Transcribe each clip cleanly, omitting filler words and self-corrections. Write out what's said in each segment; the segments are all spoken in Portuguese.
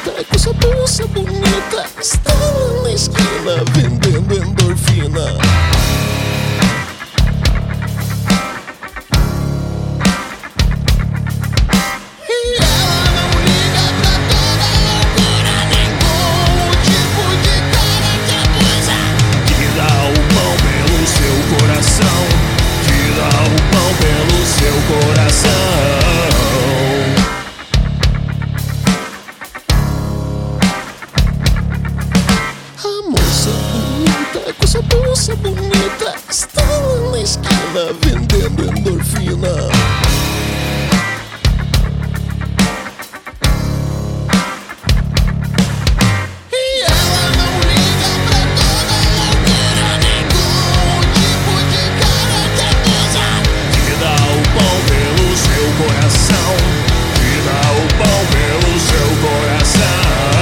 bonita, com sua bolsa bonita, está lá na esquina vendendo endorfina. Com sua bolsa bonita, está lá na esquina vendendo endorfina. E ela não liga pra toda loucura, nem com o tipo de cara que abusa. Que dá o pão pelo seu coração, que dá o pão pelo seu coração.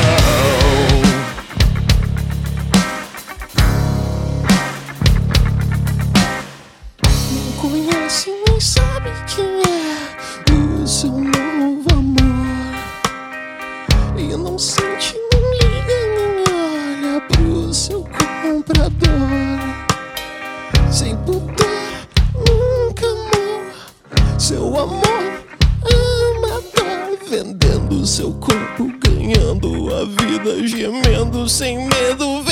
Conhece, nem sabe quem é o seu novo amor, e não sente, não liga, nem olha pro seu comprador. Sem pudor, nunca amor, seu amor amador, vendendo seu corpo, ganhando a vida, gemendo sem medo.